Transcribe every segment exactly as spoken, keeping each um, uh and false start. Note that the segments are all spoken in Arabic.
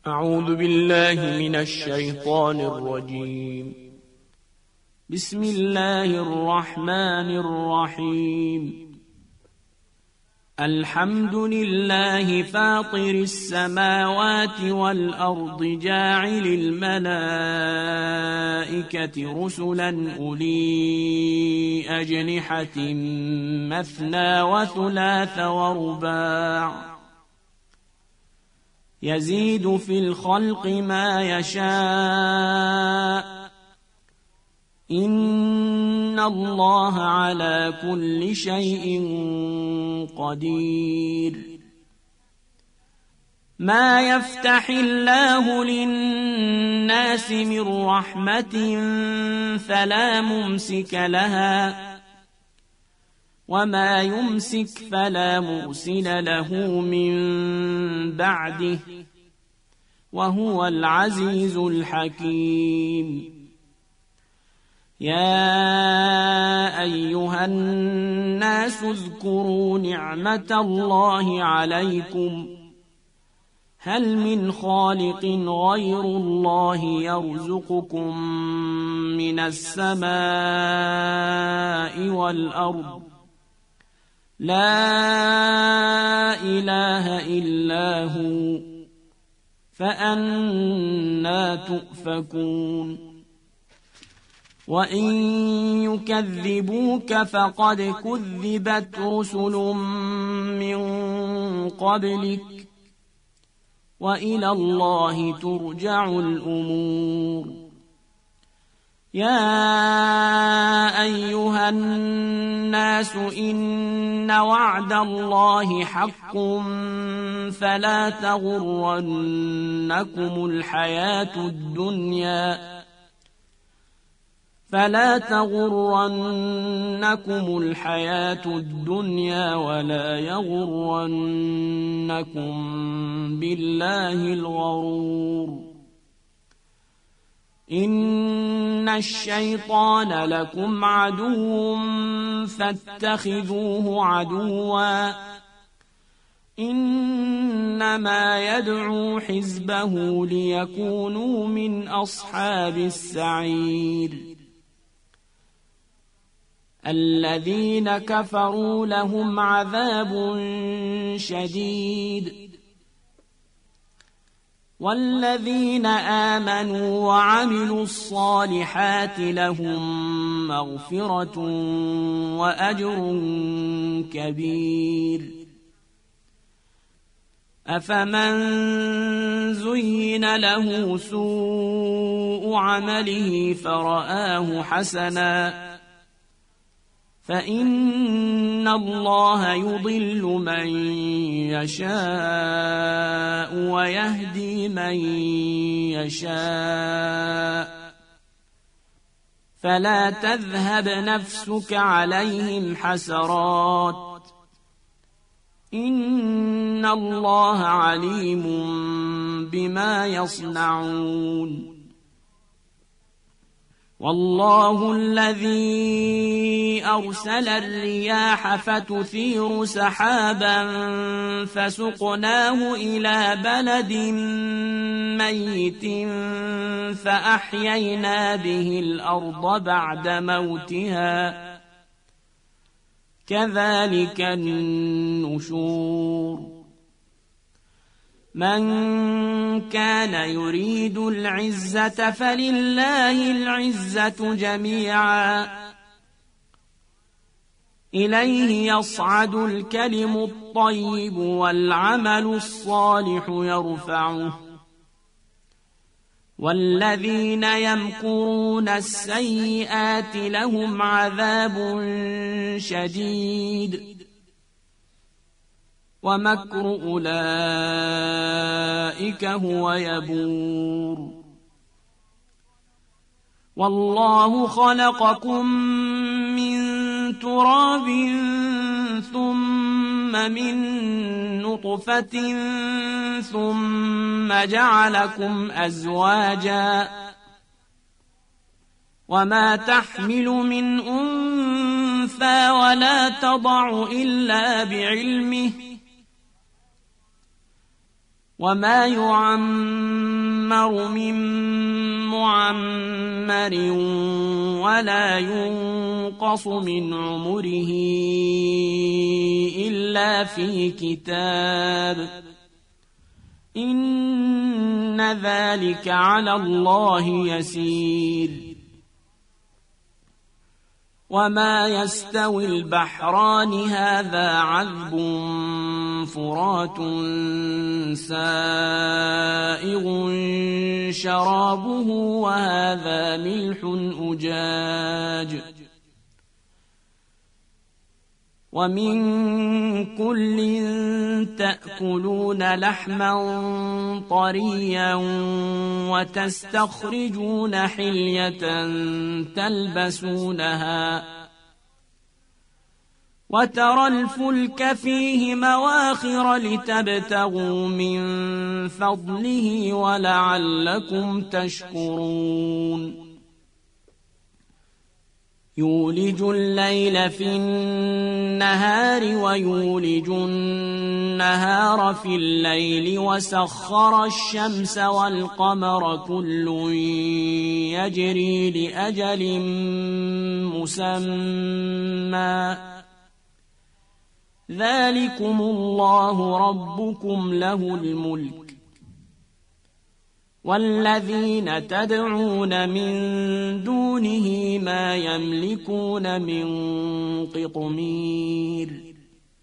أعوذ بالله من الشيطان الرجيم. بسم الله الرحمن الرحيم. الحمد لله فاطر السماوات والأرض جاعل الملائكة رسلا أولي أجنحة مثنى وثلاث ورباع يزيد في الخلق ما يشاء إن الله على كل شيء قدير. ما يفتح الله للناس من رحمة فلا ممسك لها وما يمسك فلا مرسل له من بعده وهو العزيز الحكيم. يا أيها الناس اذكروا نعمة الله عليكم هل من خالق غير الله يرزقكم من السماء والأرض لا إله إلا هو فأنى تؤفكون. وإن يكذبوك فقد كذبت رسل من قبلك وإلى الله ترجع الأمور. يا أيها الناس إن وعد الله حق فلا تغرنكم الحياة الدنيا فلا تغرنكم الحياة الدنيا ولا يغرنكم بالله الغرور. إن الشيطان لكم عدو فاتخذوه عدوا إنما يدعو حزبه ليكونوا من أصحاب السعير. الذين كفروا لهم عذاب شديد والذين آمنوا وعملوا الصالحات لهم مغفرة وأجر كبير. أفمن زين له سوء عمله فرآه حسنا فإن الله يضل من يشاء ويهدي من يشاء فلا تذهب نفسك عليهم حسرات إن الله عليم بما يصنعون. والله الذي أرسل الرياح فتثير سحابا فسقناه إلى بلد ميت فأحيينا به الأرض بعد موتها كذلك النشور. من كان يريد العزة فلله العزة جميعا إليه يصعد الكلم الطيب والعمل الصالح يرفعه والذين يمكرون السيئات لهم عذاب شديد ومكر أولئك هو يبور. والله خلقكم من تراب ثم من نطفة ثم جعلكم أزواجا وما تحمل من أنثى ولا تضع إلا بعلمه وما يعمر من معمر ولا ينقص من عمره إلا في كتاب إن ذلك على الله يسير وما يستوي البحران هذا عذب فرات سائغ شرابه وهذا ملح أجاج ومن كل تأكلون لحما طريا وتستخرجون حلية تلبسونها وترى الفلك فيه مواخر لتبتغوا من فضله ولعلكم تشكرون يولج الليل في النهار ويولج النهار في الليل وسخر الشمس والقمر كل يجري لأجل مسمى ذلكم الله ربكم له الملك والذين تدعون من دونه ما يملكون من قطمير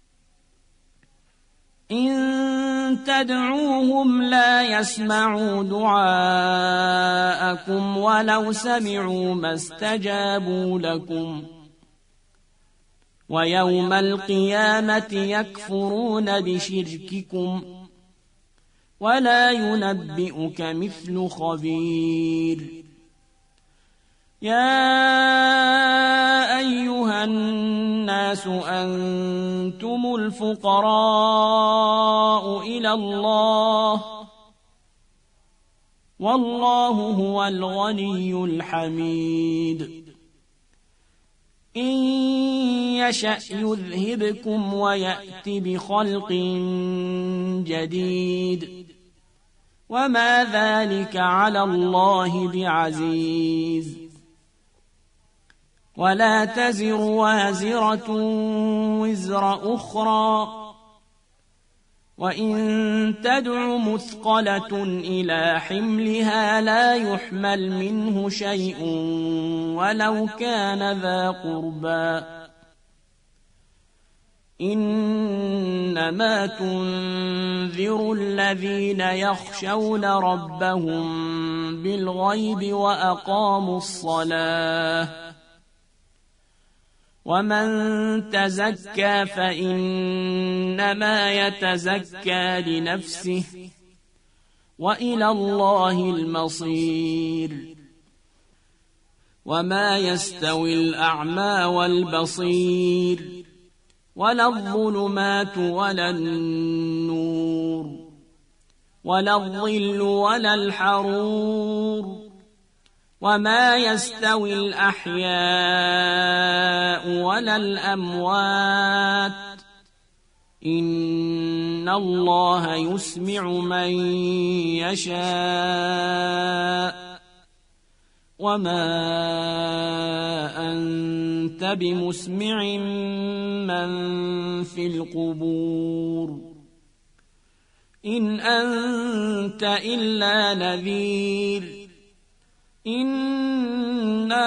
إن تدعوهم لا يسمعوا دعاءكم ولو سمعوا ما استجابوا لكم ويوم القيامة يكفرون بشرككم ولا ينبئك مثل خبير يا أيها الناس أنتم الفقراء إلى الله والله هو الغني الحميد إن يشأ يذهبكم ويأت بخلق جديد وما ذلك على الله بعزيز ولا تزر وازرة وزر أخرى وإن تدع مثقلة إلى حملها لا يحمل منه شيء ولو كان ذا قربى إنما تنذر الذين يخشون ربهم بالغيب وأقاموا الصلاة ومن تزكى فإنما يتزكى لنفسه وإلى الله المصير وما يستوي الأعمى والبصير ولا الظلمات ولا النور ولا الظل ولا الحرور وما يستوي الأحياء ولا الأموات إن الله يسمع من يشاء وما أنت بمسمع من في القبور إن أنت إلا نذير إنا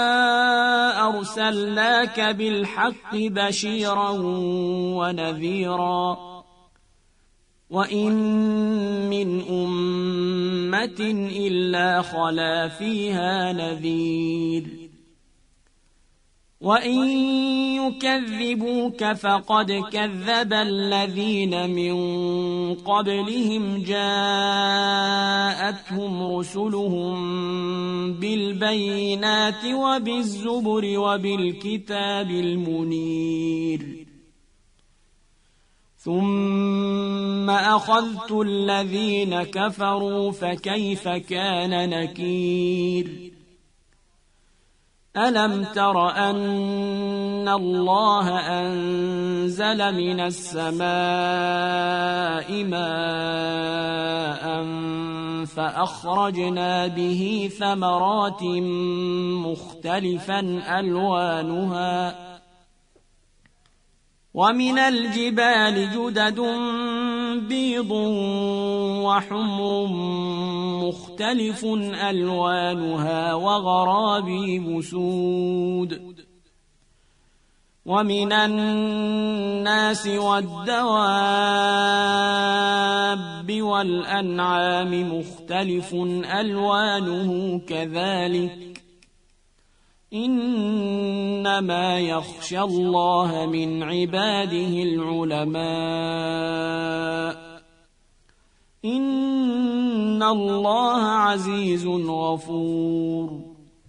أرسلناك بالحق بشيرا ونذيرا وإن من أمة إلا خلا فيها نذير وإن يكذبوك فقد كذب الذين من قبلهم جاءتهم رسلهم بالبينات وبالزبر وبالكتاب المنير ثم أخذت الذين كفروا فكيف كان نكير ألم تر أن الله أنزل من السماء ماء فأخرجنا به ثمرات مختلفا ألوانها ومن الجبال جدد بيض وحمر مختلف ألوانها وغرابيب سود ومن الناس والدواب والأنعام مختلف ألوانه كذلك إنما يخشى الله من عباده العلماء إن الله عزيز غفور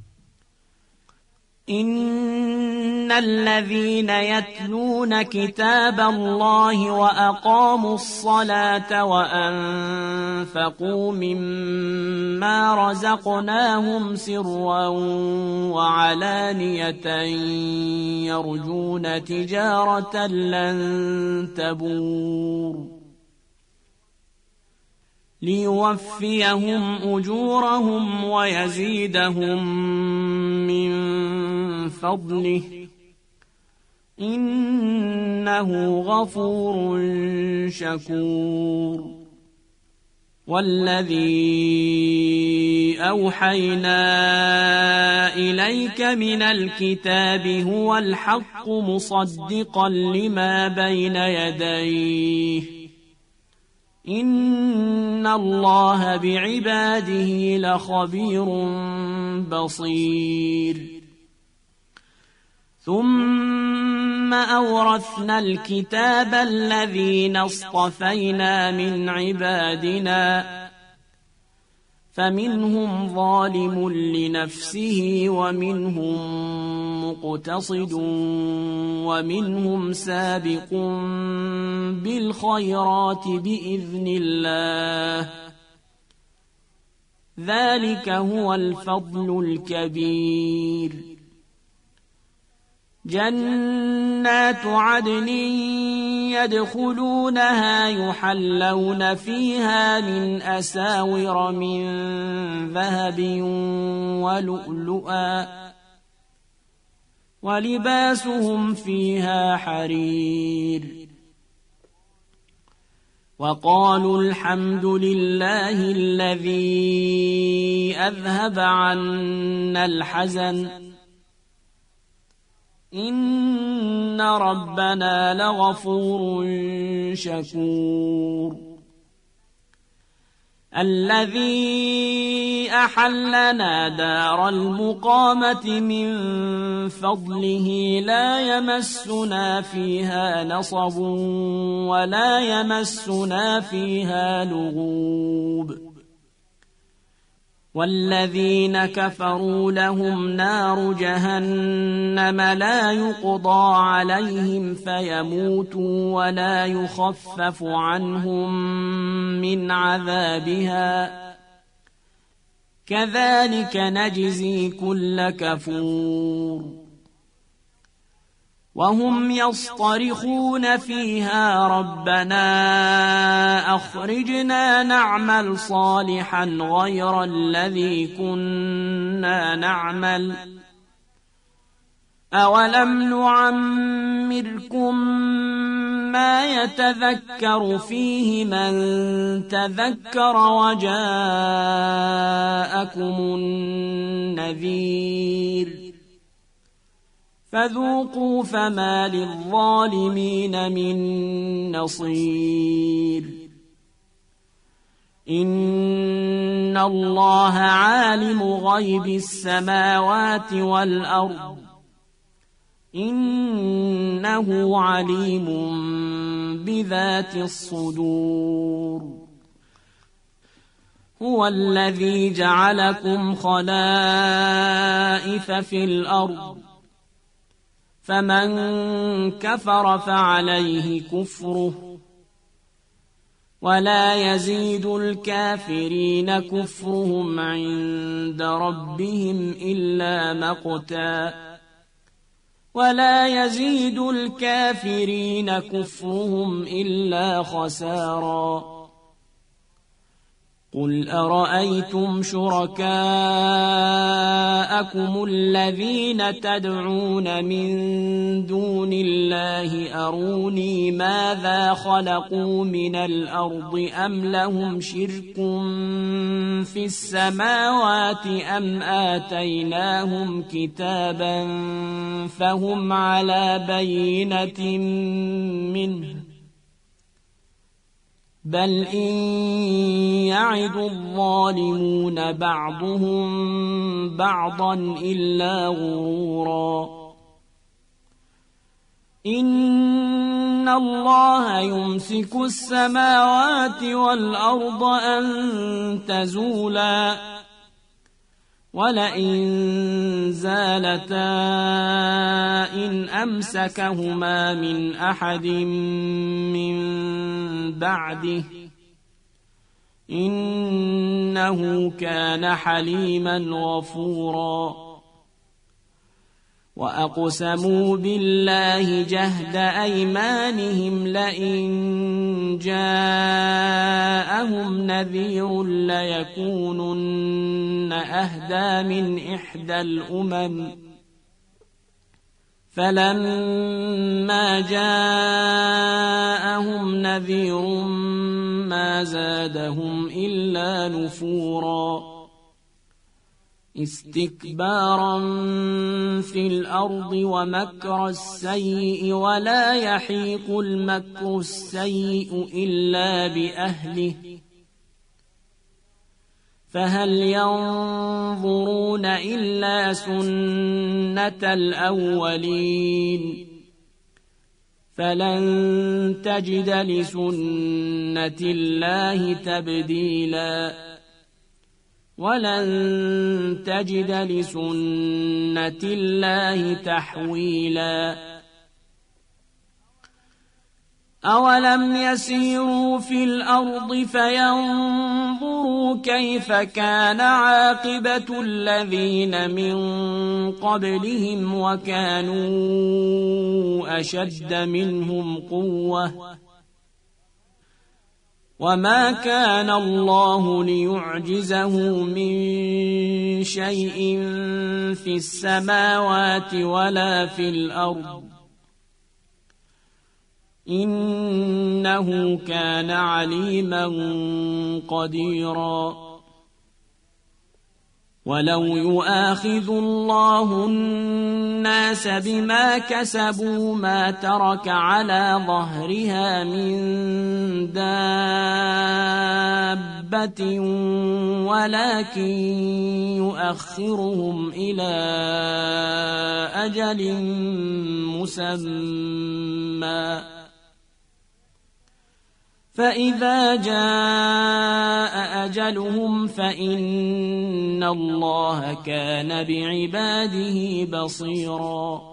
إن الذين يتلون كتاب الله وأقاموا الصلاة وأنفقوا مما رزقناهم سرا وعلانية يرجون تجارة لن تبور ليوفيهم أجورهم ويزيدهم من فضله إنه غفور شكور والذي أوحينا إليك من الكتاب هو الحق مصدقا لما بين يديه إن الله بعباده لخبير بصير ثم أورثنا الكتاب الذين اصطفينا من عبادنا فمنهم ظالم لنفسه ومنهم مقتصد ومنهم سابق بالخيرات بإذن الله ذلك هو الفضل الكبير جنات عدن يدخلونها يحلون فيها من أساور من ذهب ولؤلؤا ولباسهم فيها حرير وقالوا الحمد لله الذي أذهب عنا الحزن إن ربنا لغفور شكور الذي أحلنا دار المقامة من فضله لا يمسنا فيها نصب ولا يمسنا فيها لغوب والذين كفروا لهم نار جهنم لا يقضى عليهم فيموتوا ولا يخفف عنهم من عذابها كذلك نجزي كل كفور وهم يصطرخون فيها ربنا أخرجنا نعمل صالحا غير الذي كنا نعمل أولم نعمركم ما يتذكر فيه من تذكر وجاءكم النذير فذوقوا فما للظالمين من نصير إن الله عالم غيب السماوات والأرض إنه عليم بذات الصدور هو الذي جعلكم خلائف في الأرض فمن كفر فعليه كفره ولا يزيد الكافرين كفرهم عند ربهم إلا مقتا ولا يزيد الكافرين كفرهم إلا خسارا قل أرأيتم شركاءكم الذين تدعون من دون الله أروني ماذا خلقوا من الأرض أم لهم شرك في السماوات أم آتيناهم كتابا فهم على بينة منه بل إن يعد الظالمون بعضهم بعضا إلا غرورا إن الله يمسك السماوات والأرض أن تزولا ولئن زالتا إن أمسكهما من أحد من بعده إنه كان حليما غفورا وأقسموا بالله جهد أيمانهم لئن جاءهم نذير ليكونن أهدى من إحدى الأمم فلما جاءهم نذير ما زادهم إلا نفورا استكبارا في الأرض ومكر السيء ولا يحيق المكر السيء إلا بأهله فهل ينظرون إلا سنة الأولين فلن تجد لسنة الله تبديلا ولن تجد لسنة الله تحويلا أولم يسيروا في الأرض فينظروا كيف كان عاقبة الذين من قبلهم وكانوا أشد منهم قوة وما كان الله ليعجزه من شيء في السماوات ولا في الأرض إنه كان عليما قديرا ولو يؤاخذ الله الناس بما كسبوا ما ترك على ظهرها من دابة ولكن يؤخرهم إلى أجل مسمى فإذا جاء أجلهم فإن الله كان بعباده بصيرا